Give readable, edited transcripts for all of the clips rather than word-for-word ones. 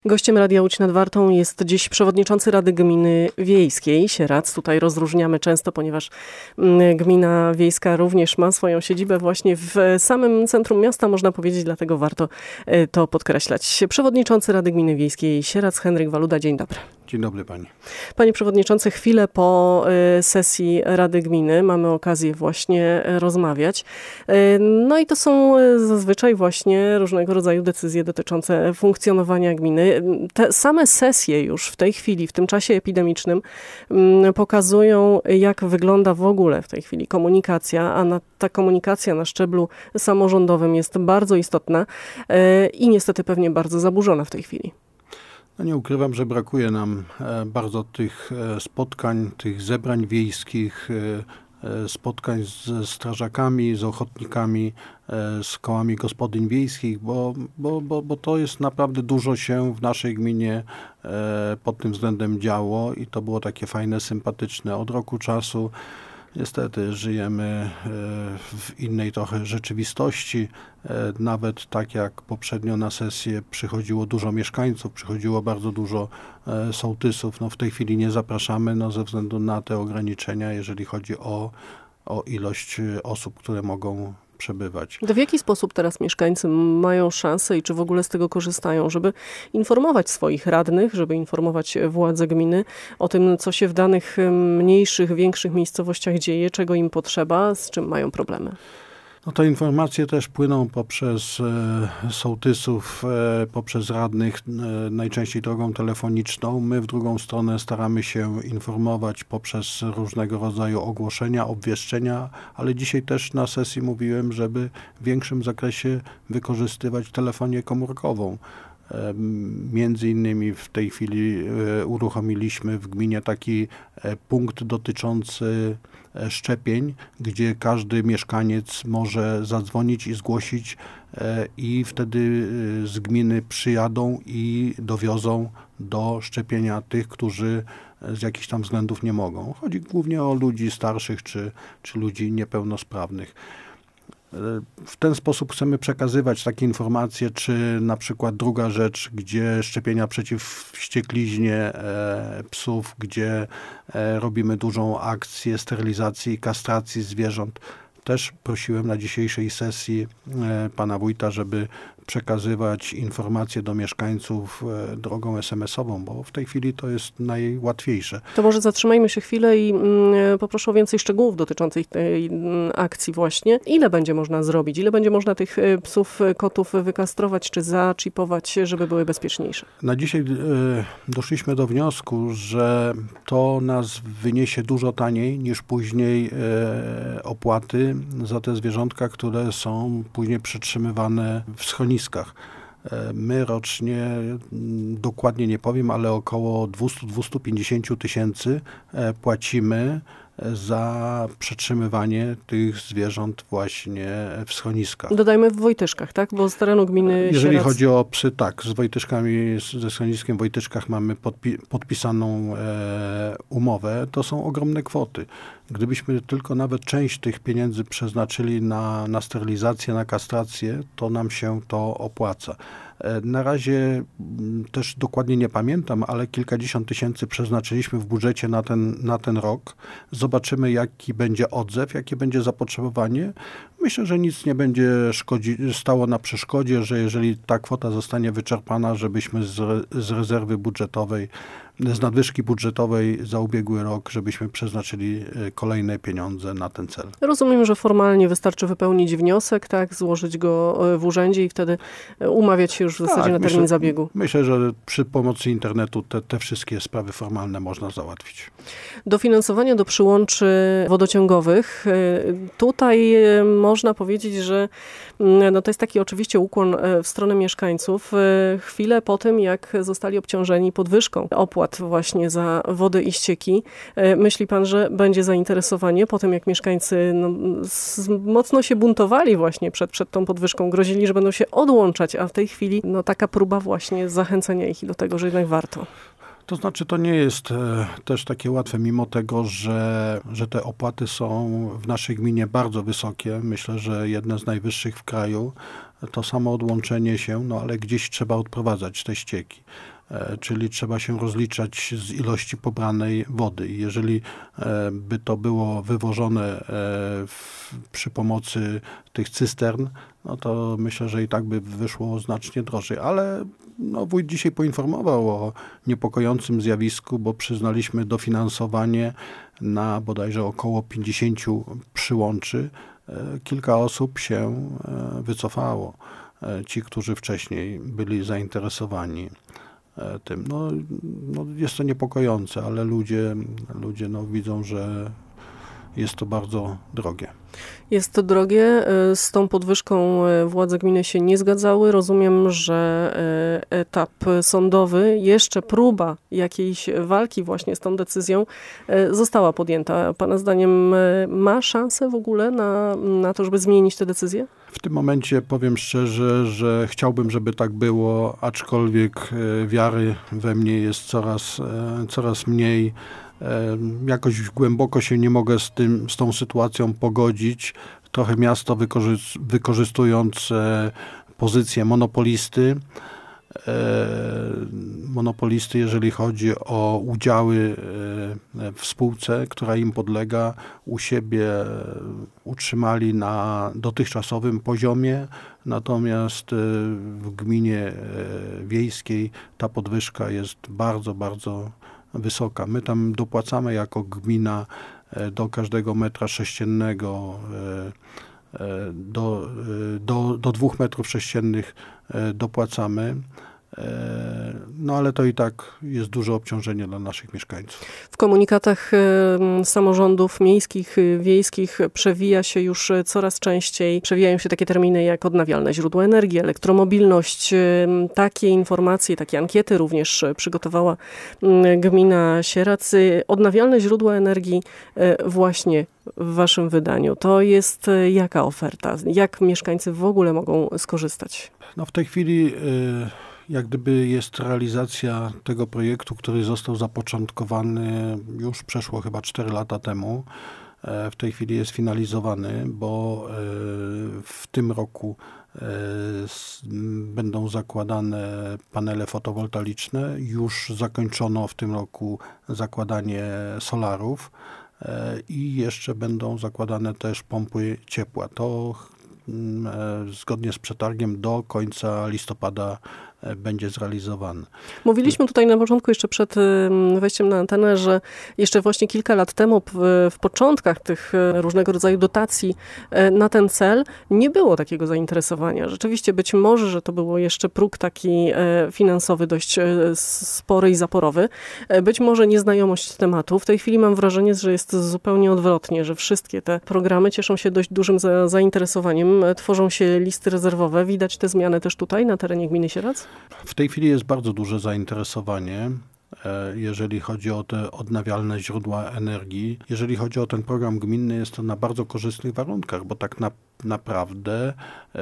Gościem Radia Łódź nad Wartą jest dziś przewodniczący Rady Gminy Wiejskiej Sieradz. Tutaj rozróżniamy często, ponieważ gmina wiejska również ma swoją siedzibę właśnie w samym centrum miasta, można powiedzieć, dlatego warto to podkreślać. Przewodniczący Rady Gminy Wiejskiej Sieradz Henryk Waluda, dzień dobry. Dzień dobry pani. Panie przewodniczący, chwilę po sesji Rady Gminy mamy okazję właśnie rozmawiać. No i to są zazwyczaj właśnie różnego rodzaju decyzje dotyczące funkcjonowania gminy. Te same sesje już w tej chwili, w tym czasie epidemicznym pokazują, jak wygląda w ogóle w tej chwili komunikacja, a ta komunikacja na szczeblu samorządowym jest bardzo istotna i niestety pewnie bardzo zaburzona w tej chwili. No nie ukrywam, że brakuje nam bardzo tych spotkań, tych zebrań wiejskich, spotkań ze strażakami, z ochotnikami, z kołami gospodyń wiejskich, bo to jest naprawdę dużo się w naszej gminie pod tym względem działo i to było takie fajne, sympatyczne. Od roku czasu niestety żyjemy w innej trochę rzeczywistości. Nawet tak jak poprzednio na sesję przychodziło dużo mieszkańców, przychodziło bardzo dużo sołtysów. No w tej chwili nie zapraszamy ze względu na te ograniczenia, jeżeli chodzi o ilość osób, które mogą przebywać. To w jaki sposób teraz mieszkańcy mają szansę i czy w ogóle z tego korzystają, żeby informować swoich radnych, żeby informować władze gminy o tym, co się w danych mniejszych, większych miejscowościach dzieje, czego im potrzeba, z czym mają problemy? No te informacje też płyną poprzez sołtysów, poprzez radnych, najczęściej drogą telefoniczną. My w drugą stronę staramy się informować poprzez różnego rodzaju ogłoszenia, obwieszczenia, ale dzisiaj też na sesji mówiłem, żeby w większym zakresie wykorzystywać telefonię komórkową. Między innymi w tej chwili uruchomiliśmy w gminie taki punkt dotyczący szczepień, gdzie każdy mieszkaniec może zadzwonić i zgłosić i wtedy z gminy przyjadą i dowiozą do szczepienia tych, którzy z jakichś tam względów nie mogą. Chodzi głównie o ludzi starszych czy ludzi niepełnosprawnych. W ten sposób chcemy przekazywać takie informacje, czy na przykład druga rzecz, gdzie szczepienia przeciw wściekliźnie psów, gdzie robimy dużą akcję sterylizacji i kastracji zwierząt. Też prosiłem na dzisiejszej sesji pana wójta, żeby przekazywać informacje do mieszkańców drogą SMS-ową, bo w tej chwili to jest najłatwiejsze. To może zatrzymajmy się chwilę i poproszę o więcej szczegółów dotyczących tej akcji właśnie. Ile będzie można zrobić? Ile będzie można tych psów, kotów wykastrować czy zaczipować, żeby były bezpieczniejsze? Na dzisiaj doszliśmy do wniosku, że to nas wyniesie dużo taniej niż później opłaty za te zwierzątka, które są później przetrzymywane w schroniskach. My rocznie, dokładnie nie powiem, ale około 200-250 tysięcy płacimy za przetrzymywanie tych zwierząt właśnie w schroniskach. Dodajmy w Wojtyszkach, tak? Bo z terenu gminy Jeżeli Sieradz... chodzi o psy, tak, z Wojtyszkami, ze schroniskiem w Wojtyczkach mamy podpisaną umowę. To są ogromne kwoty. Gdybyśmy tylko nawet część tych pieniędzy przeznaczyli na sterylizację, na kastrację, to nam się to opłaca. Na razie też dokładnie nie pamiętam, ale kilkadziesiąt tysięcy przeznaczyliśmy w budżecie na ten rok. Zobaczymy, jaki będzie odzew, jakie będzie zapotrzebowanie. Myślę, że nic nie będzie stało na przeszkodzie, że jeżeli ta kwota zostanie wyczerpana, żebyśmy z rezerwy budżetowej, z nadwyżki budżetowej za ubiegły rok, żebyśmy przeznaczyli kolejne pieniądze na ten cel. Rozumiem, że formalnie wystarczy wypełnić wniosek, tak, złożyć go w urzędzie i wtedy umawiać się już w zasadzie na termin zabiegu. Myślę, że przy pomocy internetu te wszystkie sprawy formalne można załatwić. Dofinansowanie do przyłączy wodociągowych. Tutaj można powiedzieć, że to jest taki oczywiście ukłon w stronę mieszkańców. Chwilę po tym, jak zostali obciążeni podwyżką opłat właśnie za wodę i ścieki. Myśli pan, że będzie zainteresowanie po tym, jak mieszkańcy mocno się buntowali właśnie przed tą podwyżką, grozili, że będą się odłączać, a w tej chwili taka próba właśnie zachęcenia ich do tego, że jednak warto. To znaczy, to nie jest też takie łatwe, mimo tego, że te opłaty są w naszej gminie bardzo wysokie. Myślę, że jedne z najwyższych w kraju. To samo odłączenie się, ale gdzieś trzeba odprowadzać te ścieki. czyli trzeba się rozliczać z ilości pobranej wody. I jeżeli by to było wywożone przy pomocy tych cystern, no to myślę, że i tak by wyszło znacznie drożej. Ale wójt dzisiaj poinformował o niepokojącym zjawisku, bo przyznaliśmy dofinansowanie na bodajże około 50 przyłączy. Kilka osób się wycofało. Ci, którzy wcześniej byli zainteresowani tym. Jest to niepokojące, ale ludzie widzą, że jest to bardzo drogie. Jest to drogie. Z tą podwyżką władze gminy się nie zgadzały. Rozumiem, że etap sądowy, jeszcze próba jakiejś walki właśnie z tą decyzją została podjęta. Pana zdaniem ma szansę w ogóle na to, żeby zmienić tę decyzję? W tym momencie powiem szczerze, że chciałbym, żeby tak było, aczkolwiek wiary we mnie jest coraz mniej. Jakoś głęboko się nie mogę z tą sytuacją pogodzić. Trochę miasto wykorzystując pozycję monopolisty, jeżeli chodzi o udziały w spółce, która im podlega, u siebie utrzymali na dotychczasowym poziomie, natomiast w gminie wiejskiej ta podwyżka jest bardzo, bardzo wysoka. My tam dopłacamy jako gmina do każdego metra sześciennego, do 2 metrów sześciennych dopłacamy. Ale to i tak jest duże obciążenie dla naszych mieszkańców. W komunikatach samorządów miejskich, wiejskich przewijają się takie terminy jak odnawialne źródła energii, elektromobilność. Takie informacje, takie ankiety również przygotowała gmina Sieradz. Odnawialne źródła energii właśnie w waszym wydaniu. To jest jaka oferta? Jak mieszkańcy w ogóle mogą skorzystać? W tej chwili jak gdyby jest realizacja tego projektu, który został zapoczątkowany już przeszło chyba 4 lata temu. W tej chwili jest finalizowany, bo w tym roku będą zakładane panele fotowoltaiczne. Już zakończono w tym roku zakładanie solarów i jeszcze będą zakładane też pompy ciepła. To zgodnie z przetargiem do końca listopada będzie zrealizowany. Mówiliśmy tutaj na początku, jeszcze przed wejściem na antenę, że jeszcze właśnie kilka lat temu w początkach tych różnego rodzaju dotacji na ten cel nie było takiego zainteresowania. Rzeczywiście być może, że to było jeszcze próg taki finansowy dość spory i zaporowy. Być może nieznajomość tematu. W tej chwili mam wrażenie, że jest zupełnie odwrotnie, że wszystkie te programy cieszą się dość dużym zainteresowaniem. Tworzą się listy rezerwowe. Widać te zmiany też tutaj na terenie gminy Sieradz? W tej chwili jest bardzo duże zainteresowanie, jeżeli chodzi o te odnawialne źródła energii. Jeżeli chodzi o ten program gminny, jest to na bardzo korzystnych warunkach, bo tak naprawdę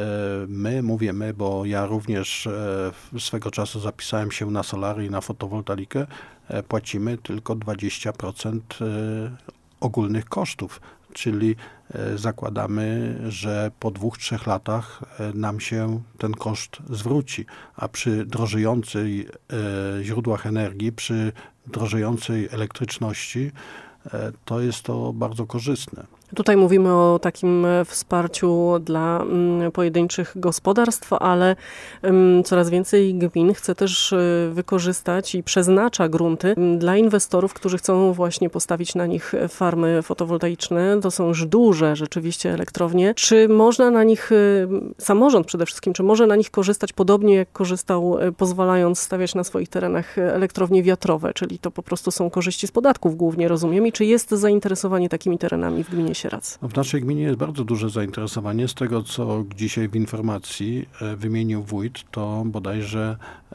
mówię my, bo ja również swego czasu zapisałem się na solary i na fotowoltaikę, płacimy tylko 20% ogólnych kosztów. Czyli zakładamy, że po 2-3 latach nam się ten koszt zwróci, a przy drożejących źródłach energii, przy drożejącej elektryczności, to jest to bardzo korzystne. Tutaj mówimy o takim wsparciu dla pojedynczych gospodarstw, ale coraz więcej gmin chce też wykorzystać i przeznacza grunty dla inwestorów, którzy chcą właśnie postawić na nich farmy fotowoltaiczne. To są już duże rzeczywiście elektrownie. Czy można na nich, samorząd przede wszystkim, czy może na nich korzystać podobnie jak korzystał, pozwalając stawiać na swoich terenach elektrownie wiatrowe, czyli to po prostu są korzyści z podatków głównie, rozumiem. I czy jest zainteresowanie takimi terenami w gminie Sieradz? W naszej gminie jest bardzo duże zainteresowanie. Z tego, co dzisiaj w informacji wymienił wójt, to bodajże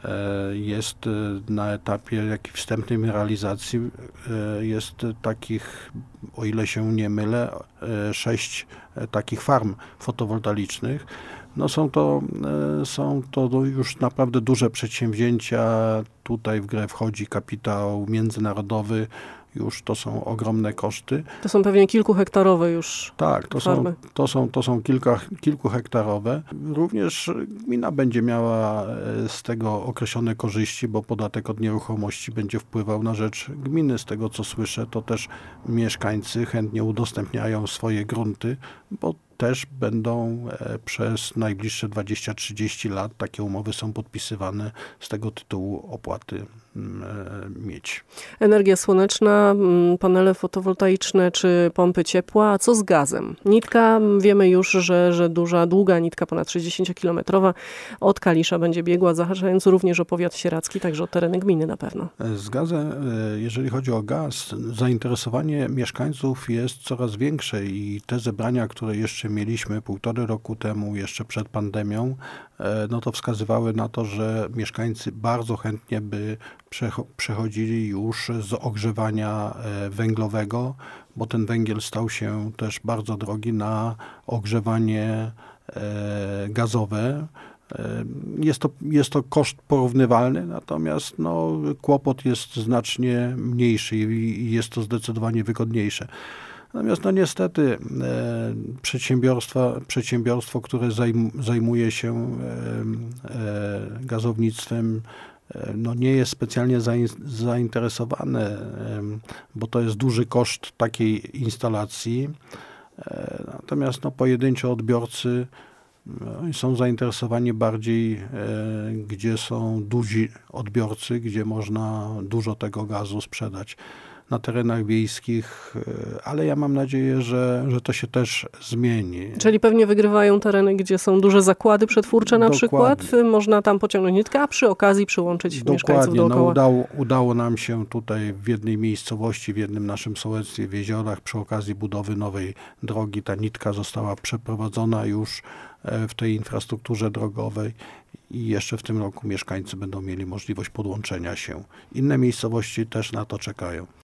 jest na etapie jakiejś wstępnej realizacji, jest takich, o ile się nie mylę, 6 takich farm fotowoltaicznych. Są to już naprawdę duże przedsięwzięcia. Tutaj w grę wchodzi kapitał międzynarodowy. już to są ogromne koszty. To są pewnie kilkuhektarowe już Tak, farmy. to są kilkuhektarowe. Również gmina będzie miała z tego określone korzyści, bo podatek od nieruchomości będzie wpływał na rzecz gminy. Z tego co słyszę, to też mieszkańcy chętnie udostępniają swoje grunty, bo też będą przez najbliższe 20-30 lat, takie umowy są podpisywane, z tego tytułu opłaty mieć. Energia słoneczna, panele fotowoltaiczne czy pompy ciepła, a co z gazem? Nitka, wiemy już, że duża, długa nitka, ponad 60-kilometrowa od Kalisza będzie biegła, zahaczając również o powiat sieradzki, także o tereny gminy na pewno. Z gazem, jeżeli chodzi o gaz, zainteresowanie mieszkańców jest coraz większe i te zebrania, które jeszcze mieliśmy 1,5 roku temu, jeszcze przed pandemią, no to wskazywały na to, że mieszkańcy bardzo chętnie by przechodzili już z ogrzewania węglowego, bo ten węgiel stał się też bardzo drogi, na ogrzewanie gazowe. Jest to koszt porównywalny, natomiast no, kłopot jest znacznie mniejszy i jest to zdecydowanie wygodniejsze. Natomiast no niestety przedsiębiorstwo, które zajmuje się gazownictwem, no nie jest specjalnie zainteresowane, bo to jest duży koszt takiej instalacji. Natomiast no, pojedynczy odbiorcy są zainteresowani bardziej, gdzie są duzi odbiorcy, gdzie można dużo tego gazu sprzedać na terenach wiejskich, ale ja mam nadzieję, że to się też zmieni. Czyli pewnie wygrywają tereny, gdzie są duże zakłady przetwórcze na przykład. Można tam pociągnąć nitkę, a przy okazji przyłączyć mieszkańców dookoła. No, udało nam się tutaj w jednej miejscowości, w jednym naszym sołectwie w Jeziorach, przy okazji budowy nowej drogi, ta nitka została przeprowadzona już w tej infrastrukturze drogowej i jeszcze w tym roku mieszkańcy będą mieli możliwość podłączenia się. Inne miejscowości też na to czekają.